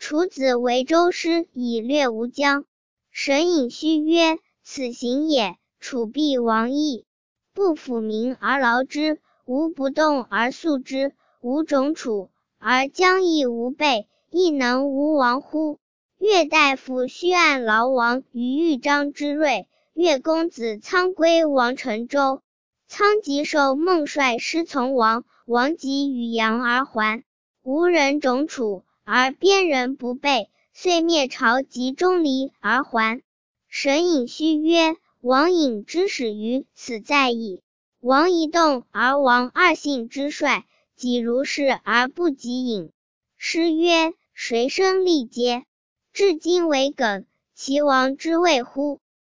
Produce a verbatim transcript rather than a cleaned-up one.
楚子为周师以略吴疆。神隐虚曰：此行也，楚必亡矣。不抚民而劳之，无不动而速之，无种楚，而将亦无备，亦能无亡乎？越大夫须按劳亡于豫章之锐，越公子仓归王陈州。仓即受孟帅师从王，王即与阳而还。无人种楚，而边人不备，遂灭朝及钟离而还。神隐虚曰：王隐之始于此在矣。王一动而亡二姓之帅，己如是而不及隐。诗曰：谁生力竭？至今为梗，其王之谓乎？